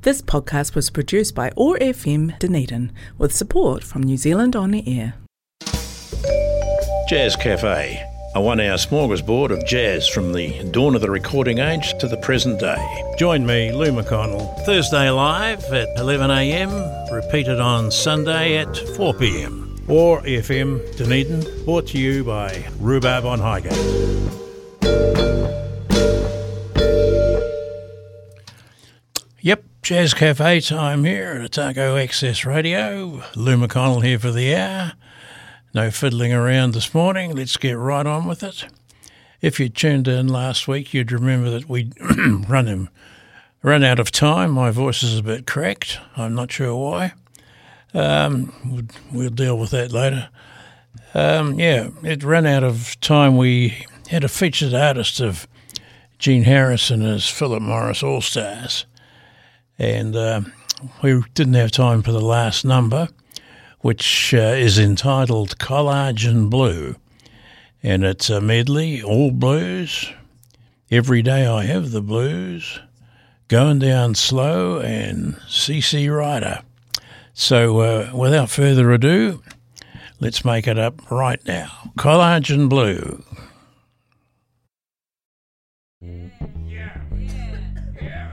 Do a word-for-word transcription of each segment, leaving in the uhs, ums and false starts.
This podcast was produced by O A R F M Dunedin with support from New Zealand On the Air. Jazz Cafe, a one-hour smorgasbord of jazz from the dawn of the recording age to the present day. Join me, Lou McConnell, Thursday live at eleven a m, repeated on Sunday at four p m. O A R F M Dunedin, brought to you by Rhubarb on Highgate. Yep, Jazz Cafe time here at Otago Access Radio. Lou McConnell here for the hour. No fiddling around this morning. Let's get right on with it. If you tuned in last week, you'd remember that we'd run him, run out of time. My voice is a bit cracked. I'm not sure why. Um, we'll, we'll deal with that later. Um, yeah, it ran out of time. We had a featured artist of Gene Harris and his Philip Morris All-Stars. And uh, we didn't have time for the last number, which uh, is entitled Collagen Blue. And it's a medley, all blues. Every Day I Have the Blues, Going Down Slow, and C C Rider. So uh, without further ado, let's make it up right now. Collagen Blue. Yeah. Yeah.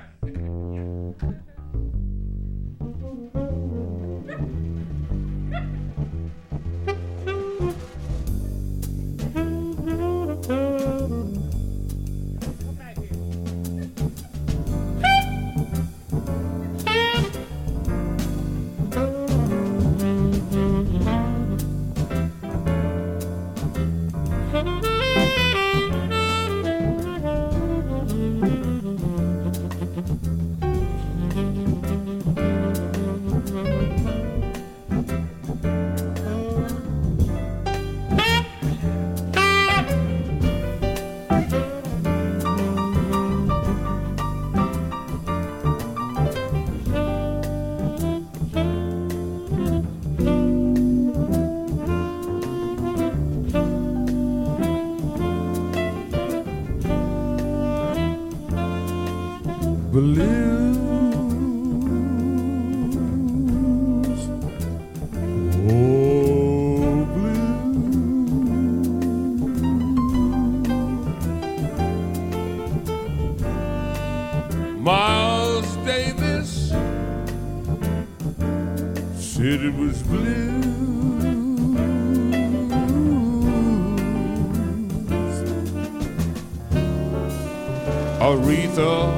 Blues, oh blues, Miles Davis said it was blues, Aretha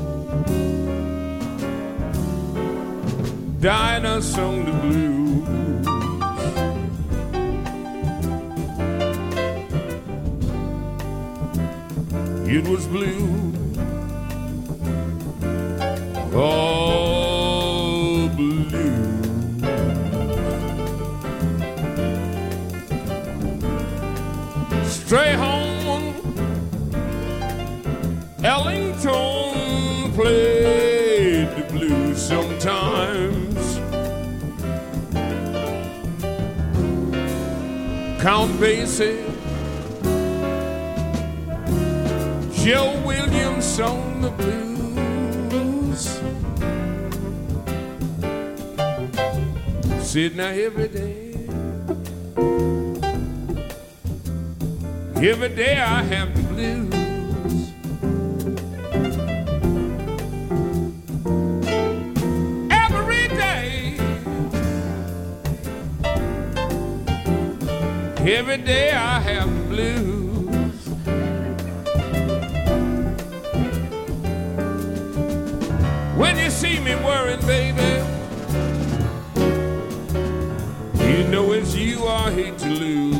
Dinah sung the blues. It was blue, all blue. Stray home, Ellington played the blues sometimes. Count Basie, Joe Williams sung the blues. Said now every day, every day I have the blues. Every day, every day I have the blues. When you see me worrying, baby, you know it's you I hate to lose.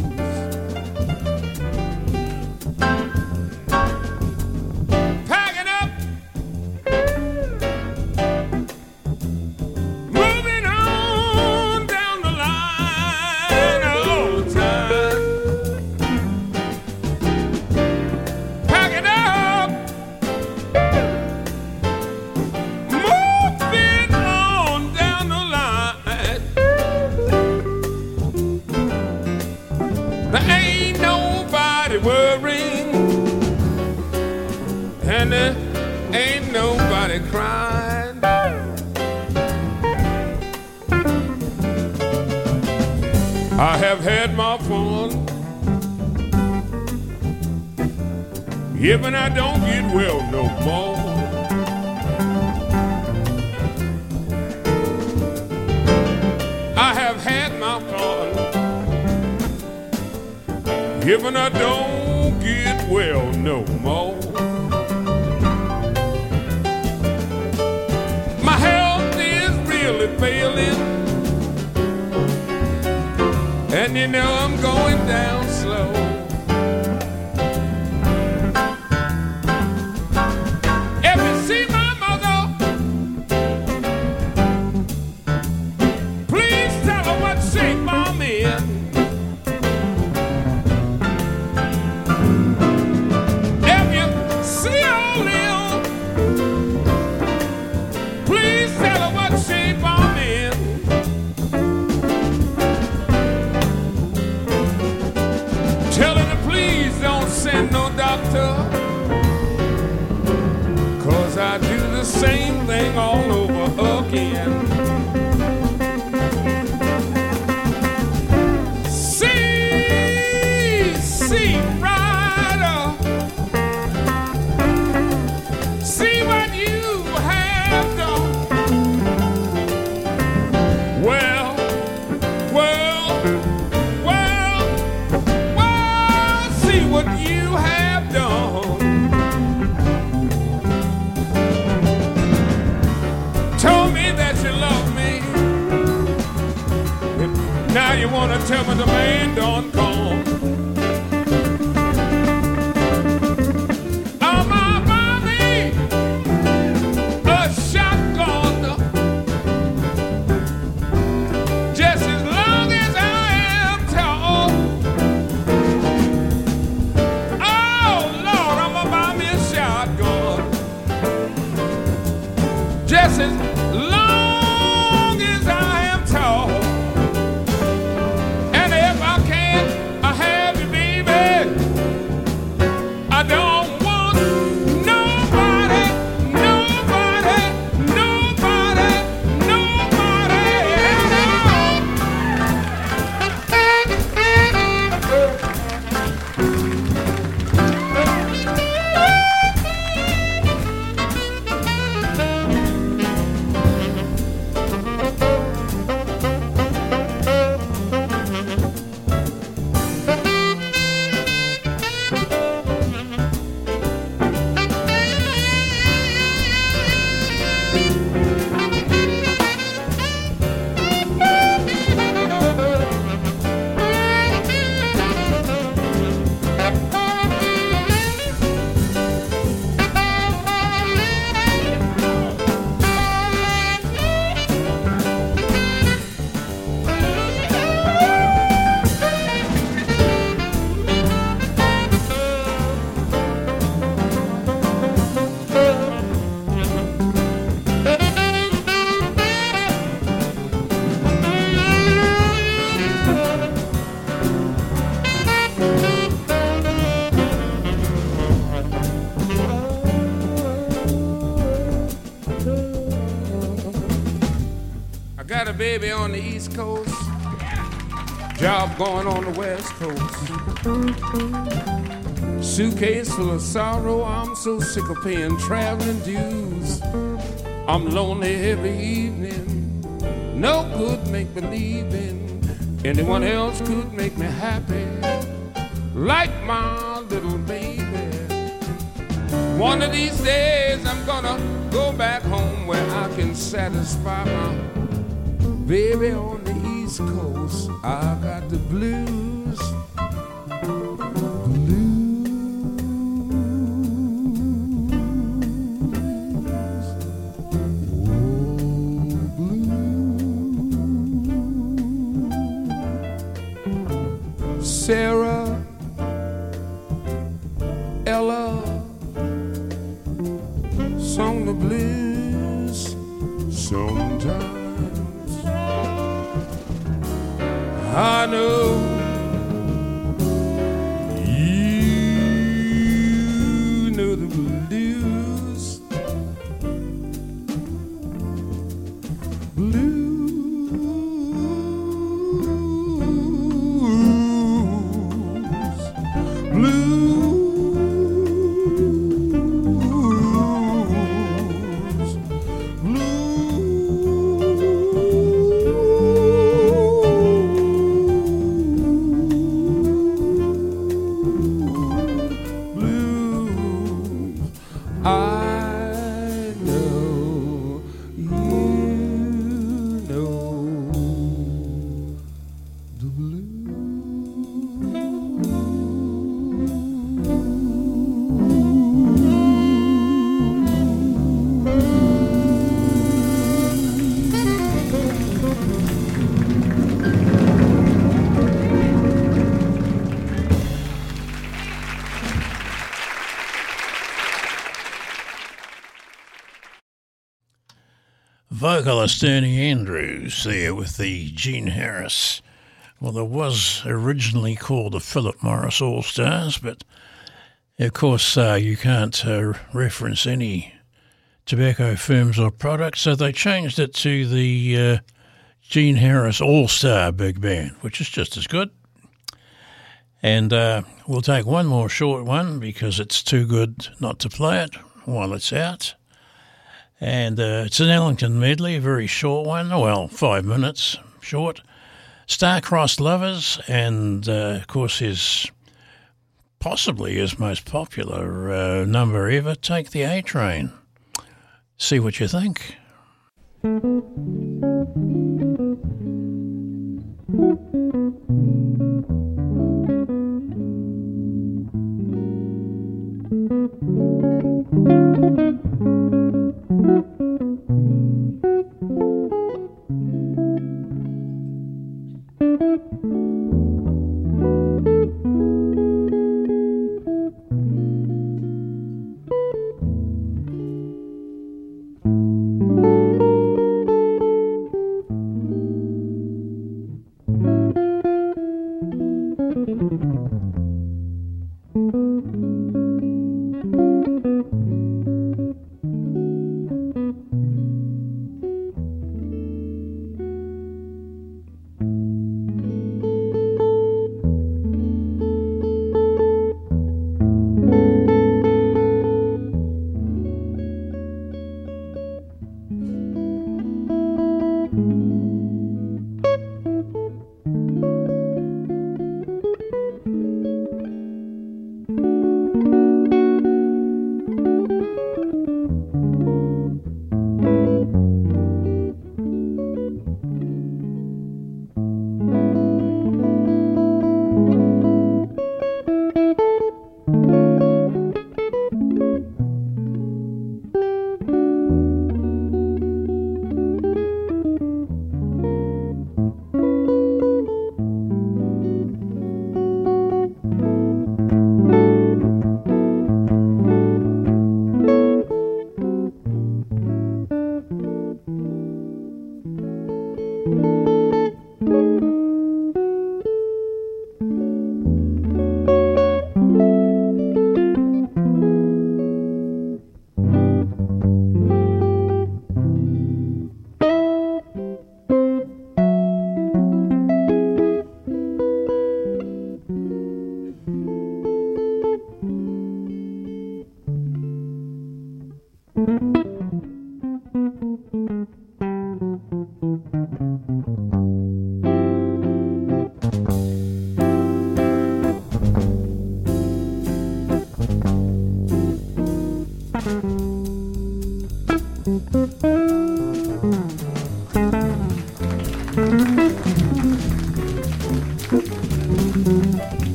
Packing up, moving on down the line all the time. Packing up, moving on down the line. I have had my fun. Even I don't get well no more. I have had my fun. Even I don't get well no more. My health is really failing, and you know I'm going down slow. If you see my mother, please tell her what shape I'm in. If you see old Lil, please tell her what shape I'm in. Tell her to please don't send no doctor, 'cause I do the same thing all over again. See, see, rider, see what you have done. Well, well, well, well, see what you have done. Told me that you love me. Now you wanna tell me the man done gone. I'm a mommy, a shotgun, just as long as I am tall. Oh Lord, I'm gonna buy me a shotgun, just as long as I am tall. And if I can't, I have you, baby. I don't want nobody, nobody, nobody, nobody I got a baby on the East Coast, job going on the West Coast. Suitcase full of sorrow, I'm so sick of paying traveling dues. I'm lonely every evening, no good make believing anyone else could make me happy like my little baby. One of these days I'm gonna go back home where I can satisfy my baby on the East Coast. I got the blues, blues. Sarah, Ella, sung the blues sometimes. I know you know the blues, blues. vocalist Ernie Andrews there with the Gene Harris. Well, it was originally called the Philip Morris All-Stars, but of course uh, you can't uh, reference any tobacco firms or products, so they changed it to the uh, Gene Harris All-Star Big Band, which is just as good. And uh, we'll take one more short one because it's too good not to play it while it's out. And uh, it's an Ellington medley, a very short one, well, five minutes short. Star-Crossed Lovers, and uh, of course his, possibly his most popular uh, number ever, Take the A-Train. See what you think.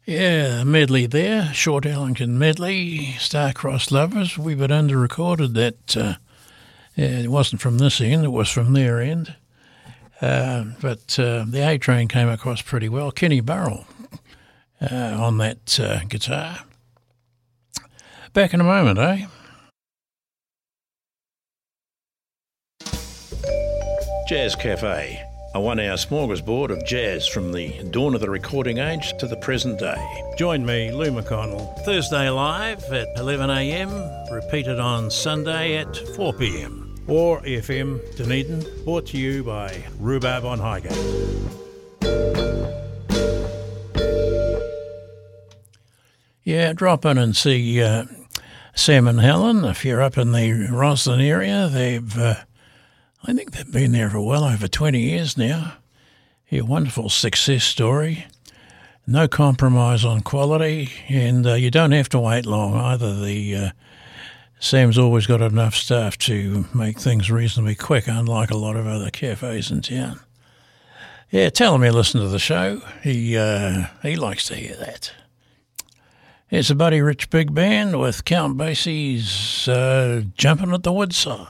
Yeah, medley there, Short Ellington medley, Star-Crossed Lovers. We had under-recorded that. Uh, it wasn't from this end, it was from their end. Uh, but uh, the A-Train came across pretty well. Kenny Burrell uh, on that uh, guitar. Back in a moment, eh? Jazz Cafe, a one-hour smorgasbord of jazz from the dawn of the recording age to the present day. Join me, Lou McConnell, Thursday live at eleven a m, repeated on Sunday at four p m. Or F M Dunedin, brought to you by Rhubarb on Highgate. Yeah, drop in and see uh, Sam and Helen if you're up in the Roslyn area. They've... Uh, I think they've been there for well over twenty years now. A wonderful success story. No compromise on quality, and uh, you don't have to wait long either. The uh, Sam's always got enough staff to make things reasonably quick, unlike a lot of other cafes in town. Yeah, tell him you listen to the show. He uh, he likes to hear that. It's a Buddy Rich Big Band with Count Basie's uh, Jumping at the Woodside.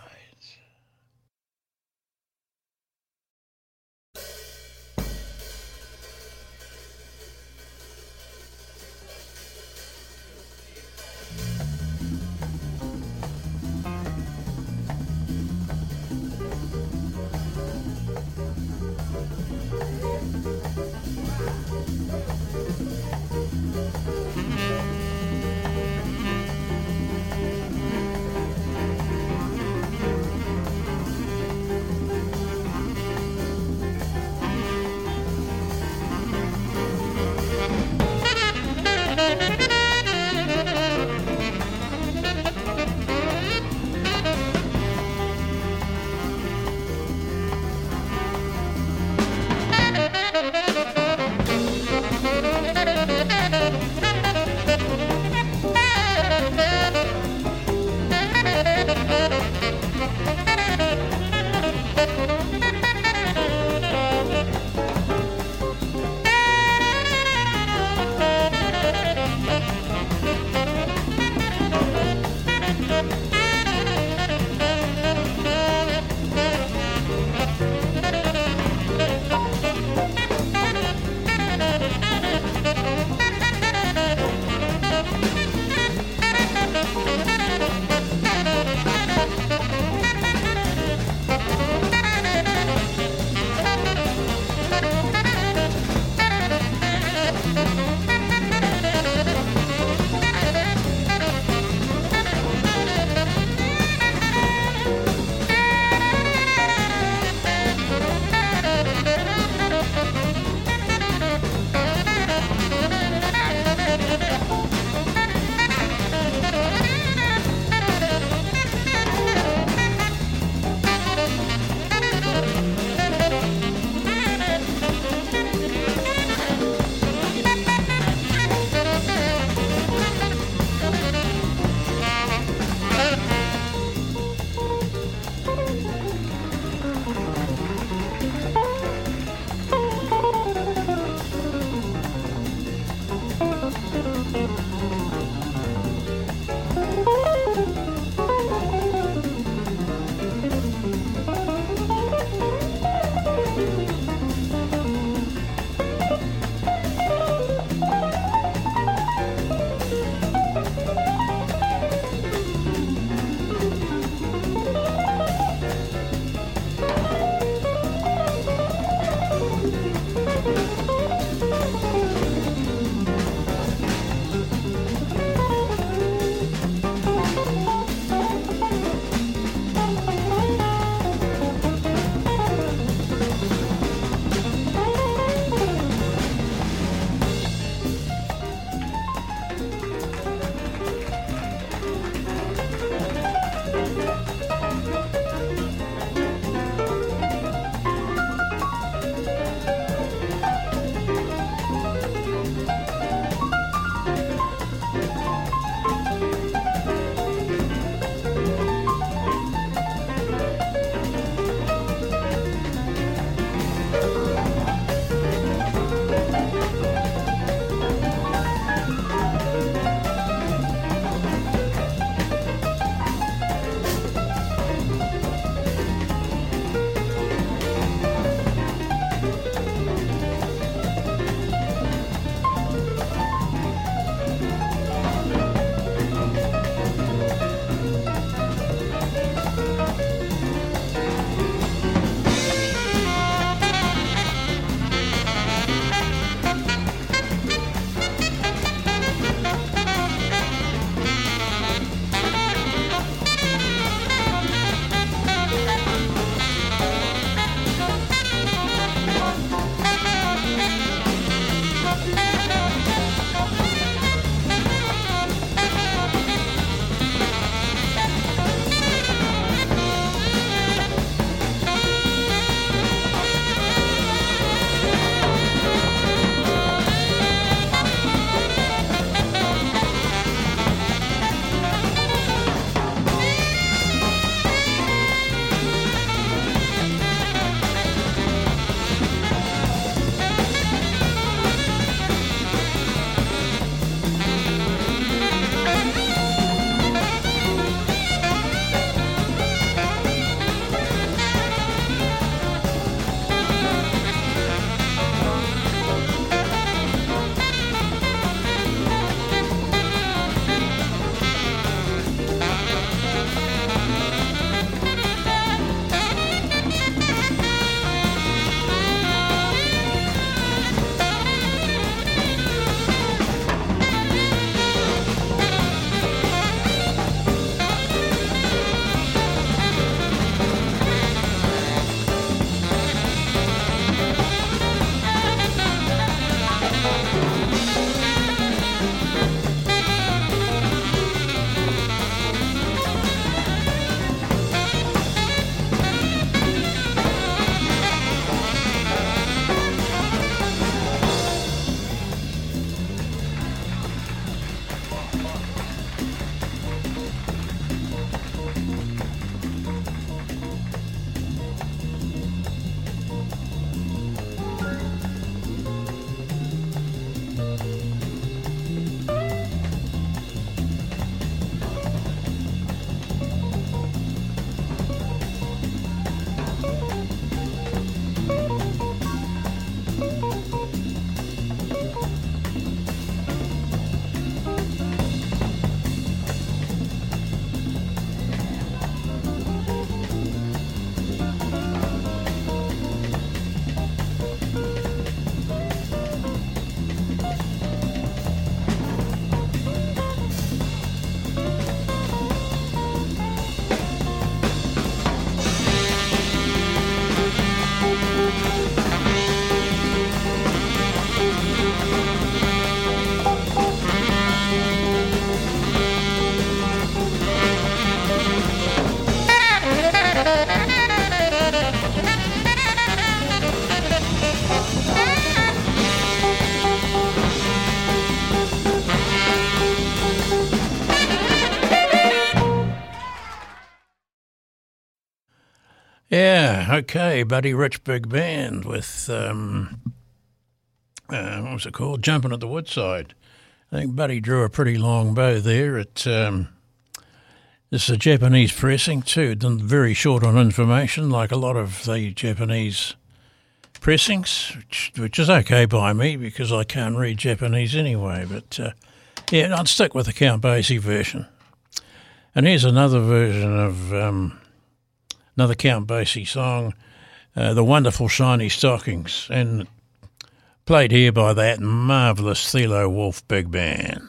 Yeah, okay, Buddy Rich Big Band with, um, uh, what was it called? Jumping at the Woodside. I think Buddy drew a pretty long bow there. It, um, this is a Japanese pressing too, done very short on information, like a lot of the Japanese pressings, which, which is okay by me because I can't read Japanese anyway. But uh, yeah, I'd stick with the Count Basie version. And here's another version of um, another Count Basie song, uh, The Wonderful Shiny Stockings, and played here by that marvellous Thilo Wolff Big Band.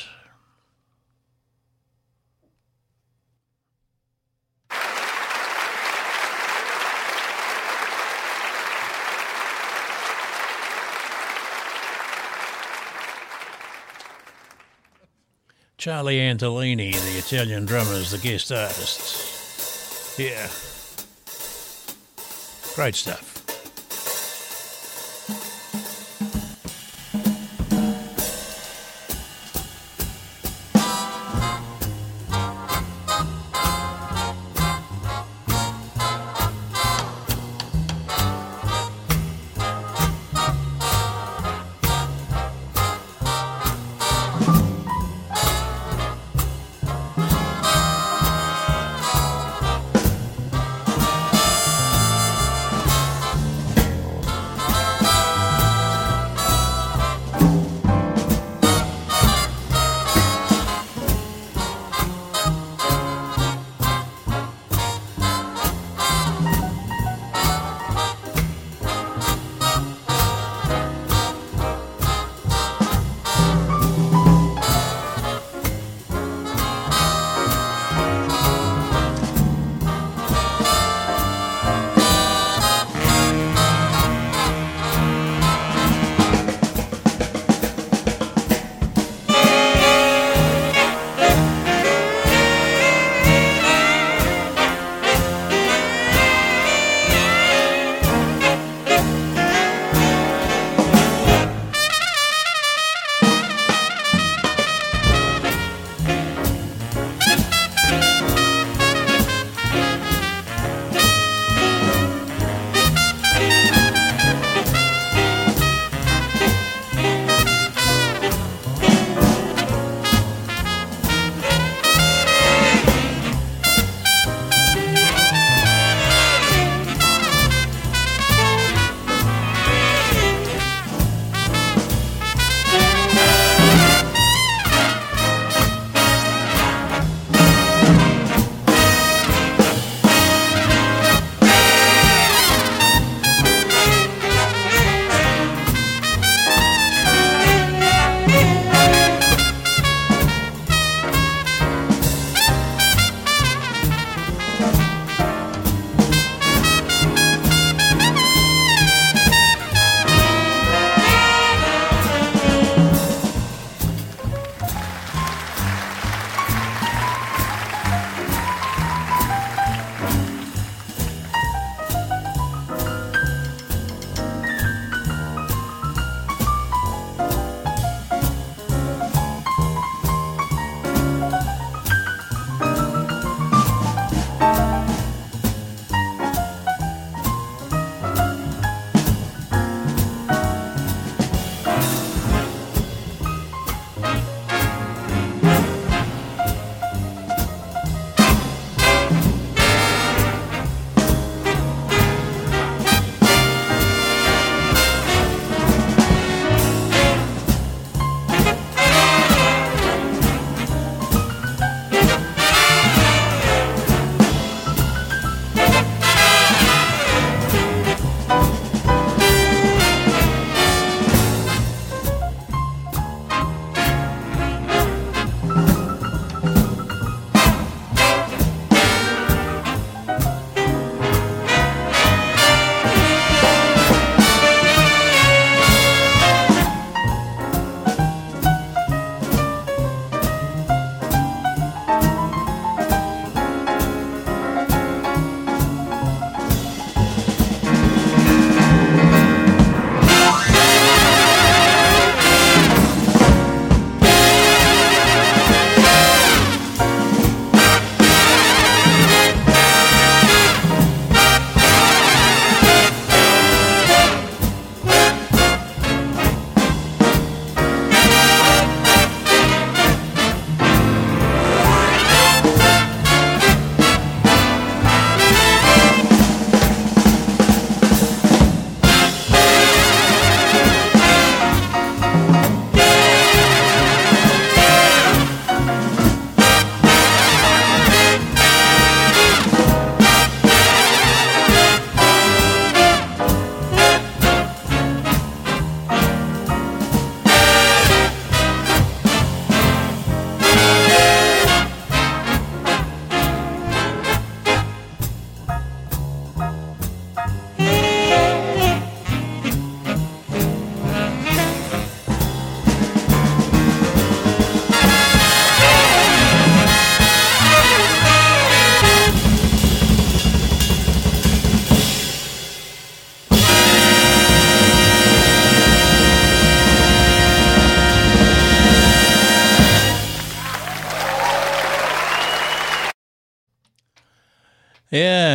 Charlie Antolini, the Italian drummer, is the guest artist. Yeah. Great stuff.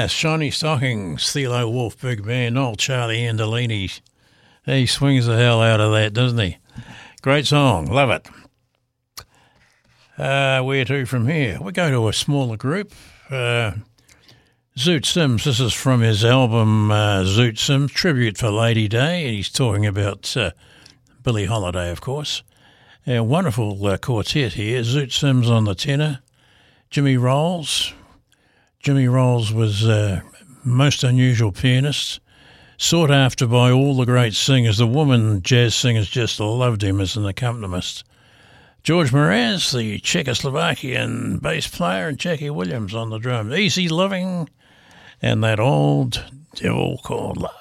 Uh, Shiny Stockings, Thilo Wolf Big Band, old Charlie Andolini. He swings the hell out of that, doesn't he? Great song, love it. Uh, where to from here? We go to a smaller group. Uh, Zoot Sims, this is from his album uh, Zoot Sims, Tribute for Lady Day. He's talking about uh, Billie Holiday, of course. A wonderful uh, quartet here. Zoot Sims on the tenor, Jimmy Rolls. Jimmy Rolls was a most unusual pianist, sought after by all the great singers. The woman jazz singers just loved him as an accompanist. George Mraz, the Czechoslovakian bass player, and Jackie Williams on the drums. Easy Living and That Old Devil Called Love.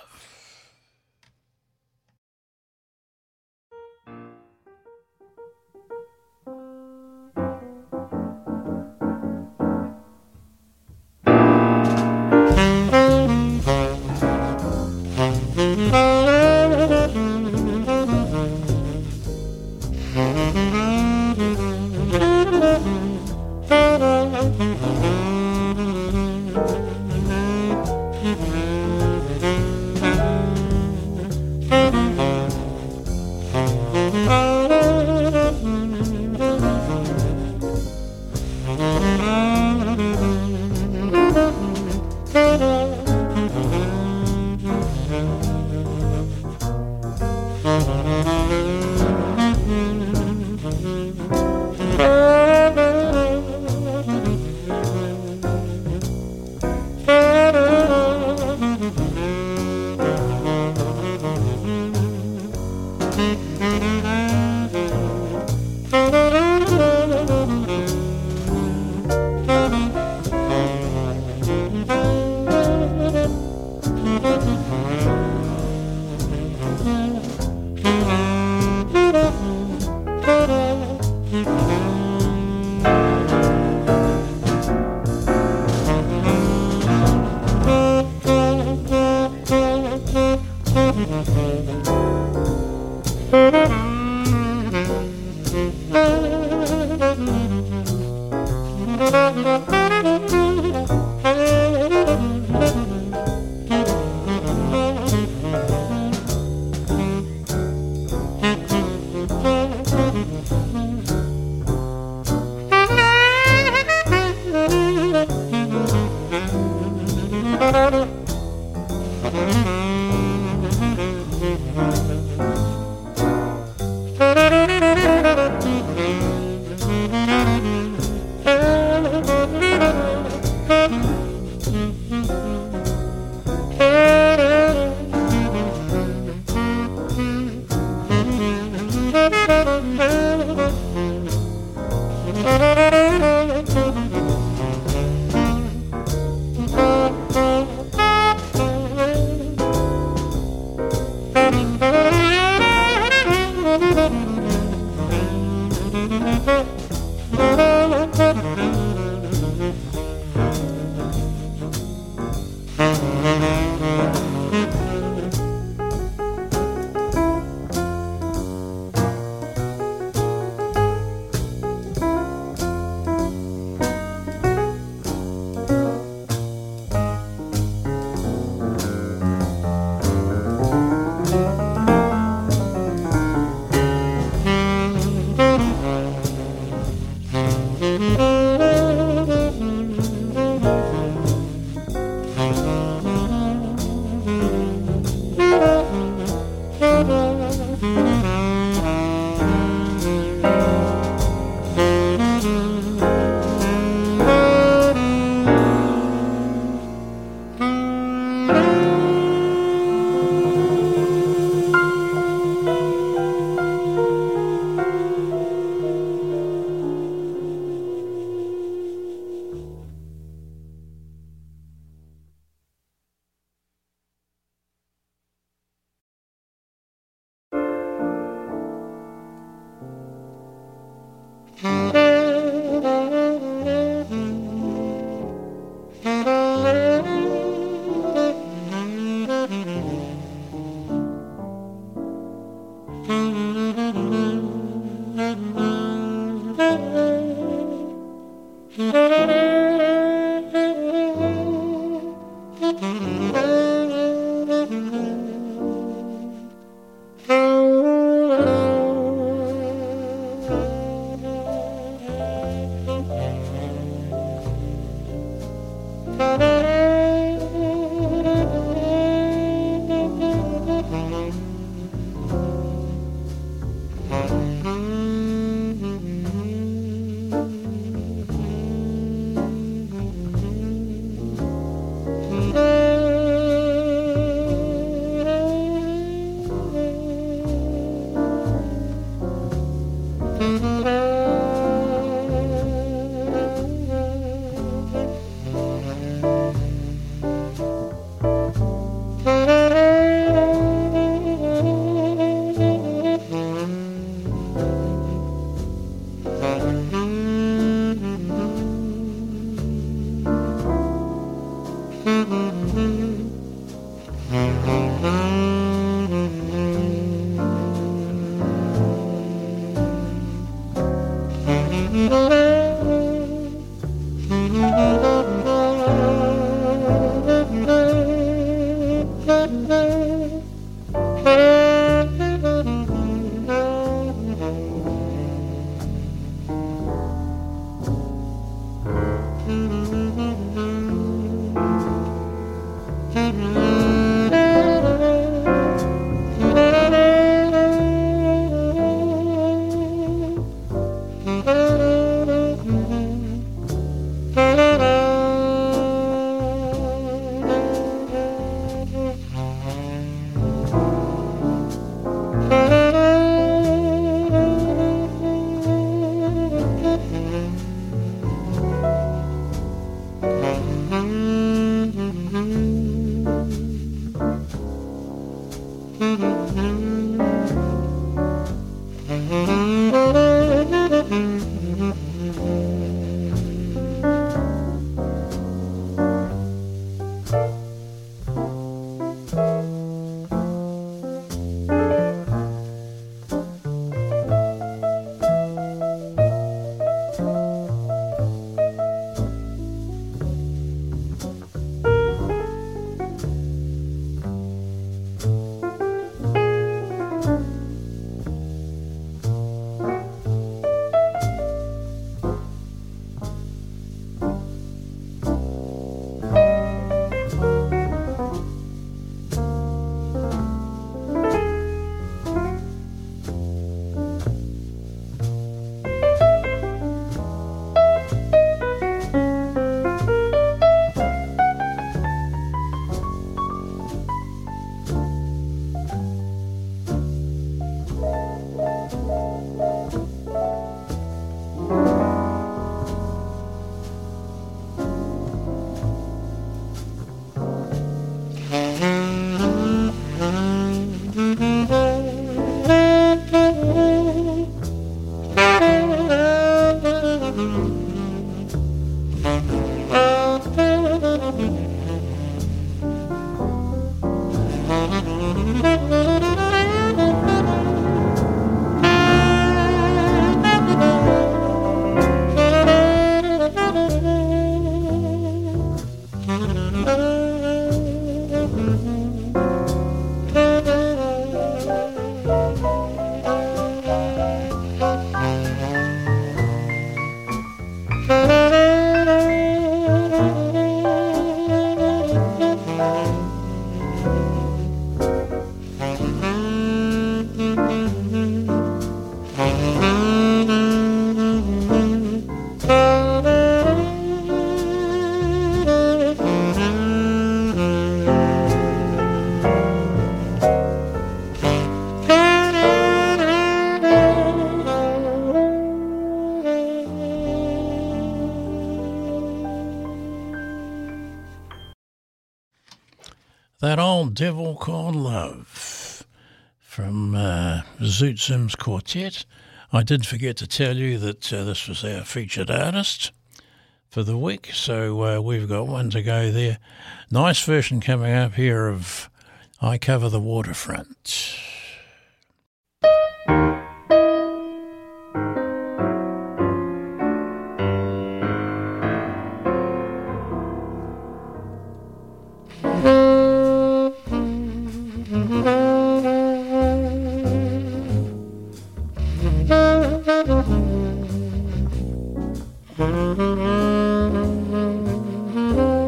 That Old Devil Called Love from uh, Zoot Sims Quartet. I did forget to tell you that uh, this was our featured artist for the week, so uh, we've got one to go there. Nice version coming up here of I Cover the Waterfront.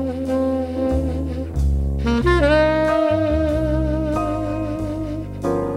Thank you.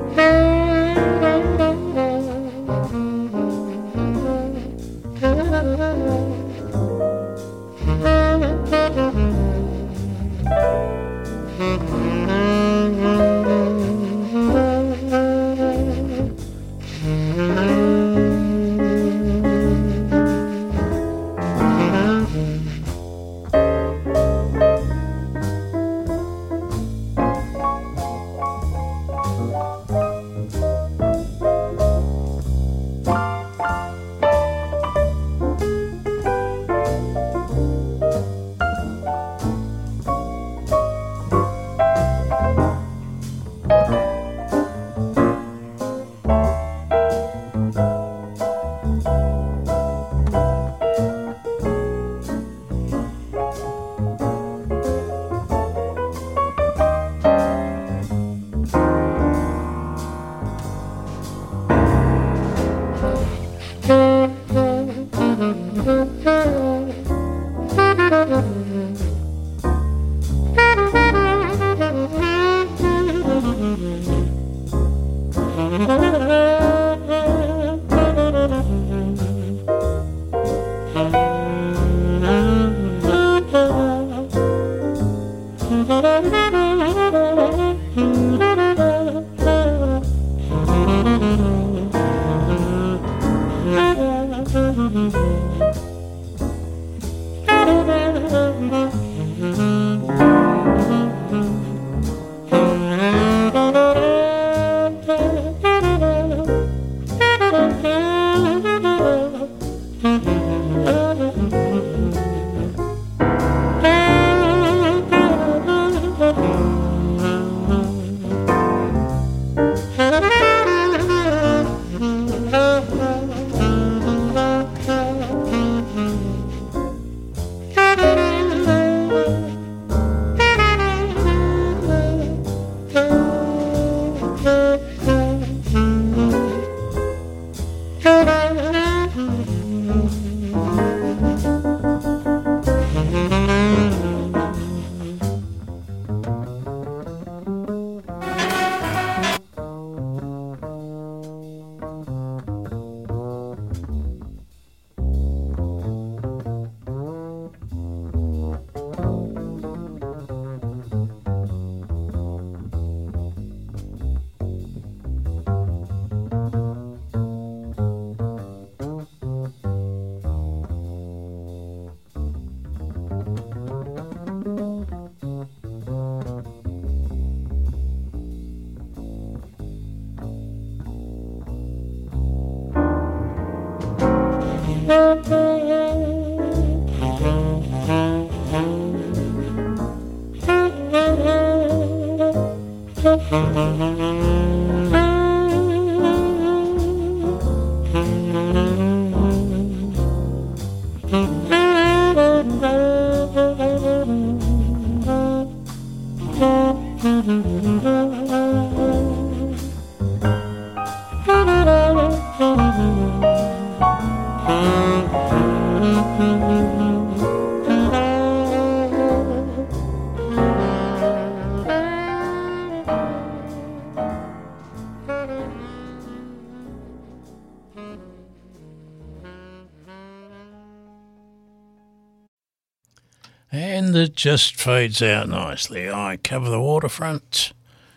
And it just fades out nicely. I cover the waterfront.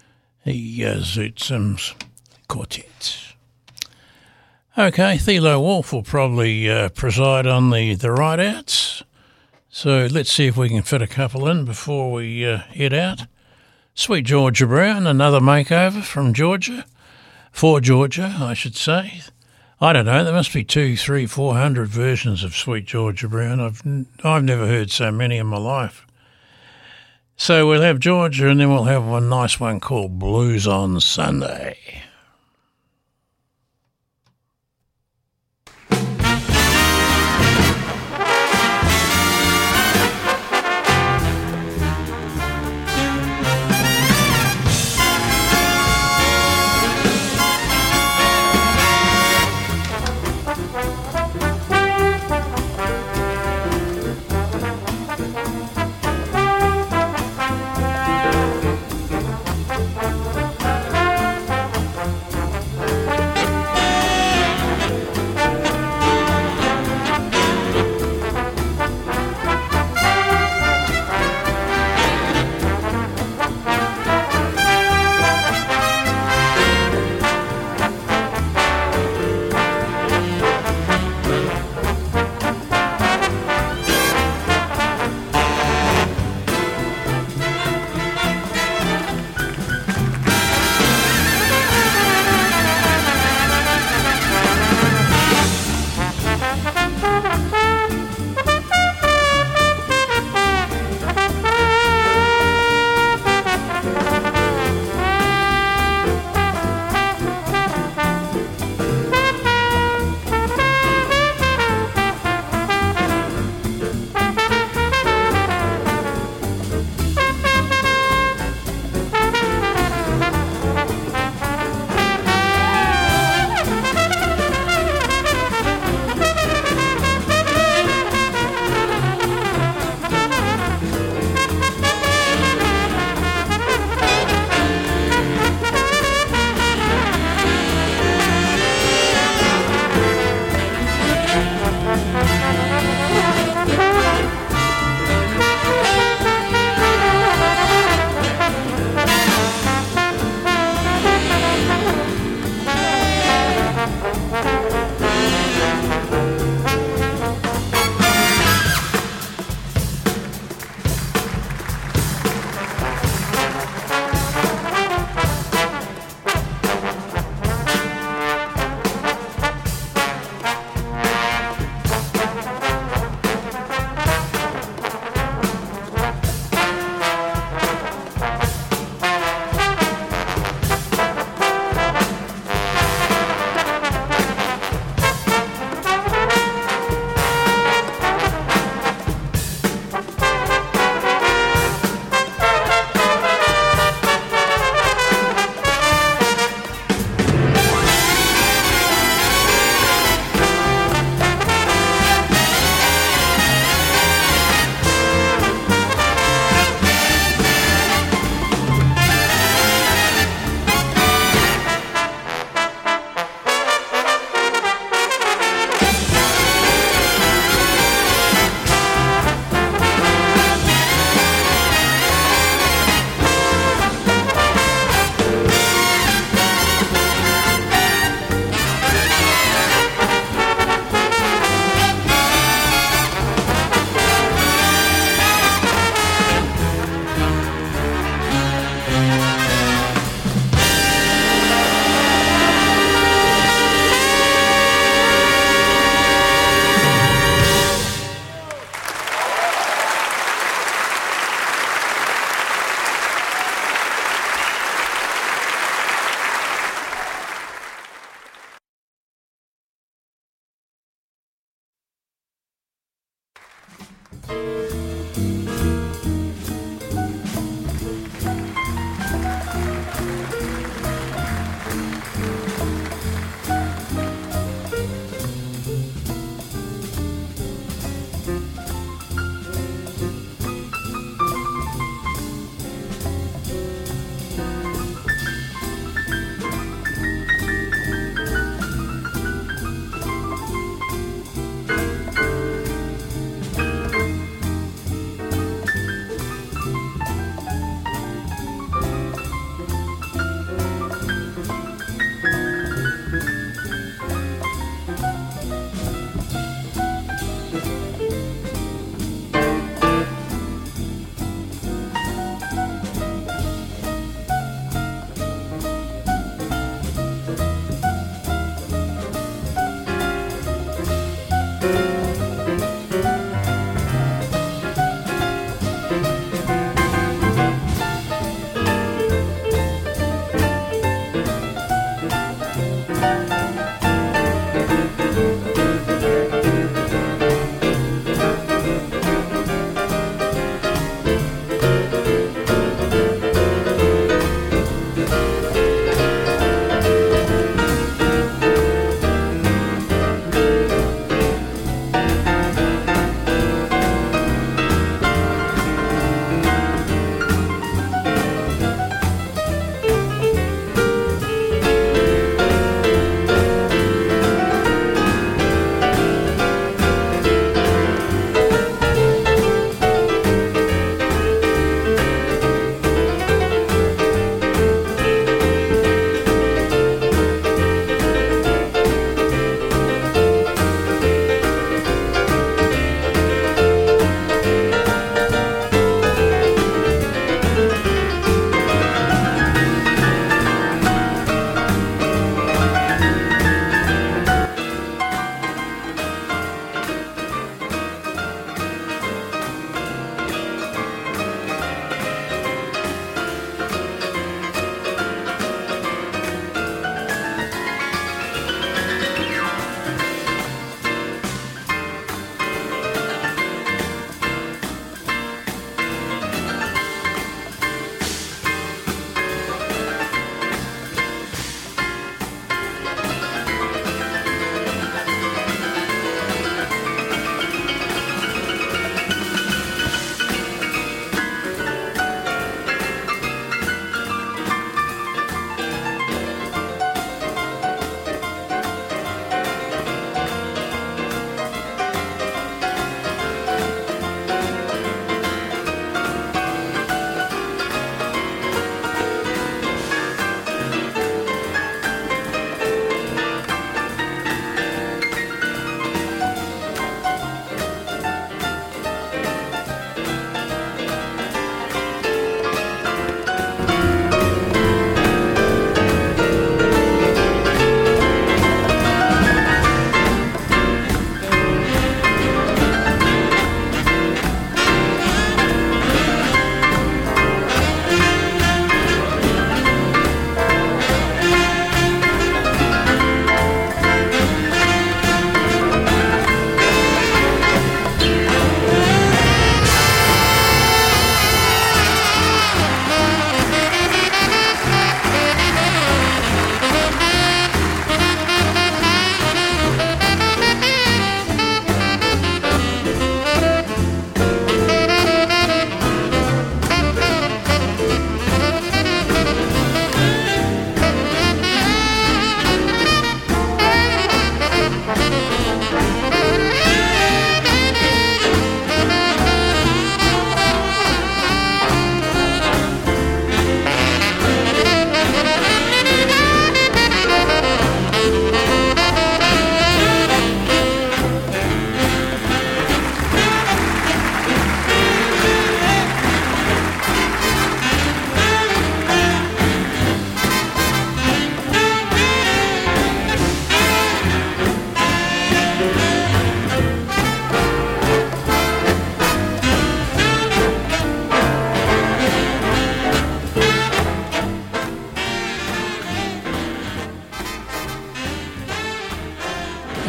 He uh, Zoot Sims Quartet. Okay, Thilo Wolf will probably uh, preside on the, the ride-outs. So let's see if we can fit a couple in before we uh, head out. Sweet Georgia Brown, another makeover from Georgia. For Georgia, I should say. I don't know, there must be two, three, four hundred versions of Sweet Georgia Brown. I've I've never heard so many in my life. So we'll have Georgia, and then we'll have one nice one called Blues on Sunday.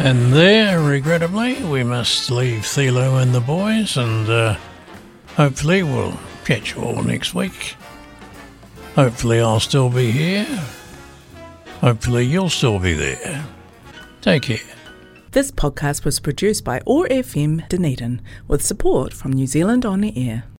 And there, regrettably, we must leave Thilo and the boys, and uh, hopefully we'll catch you all next week. Hopefully I'll still be here. Hopefully you'll still be there. Take care. This podcast was produced by O A R F M Dunedin with support from New Zealand On the Air.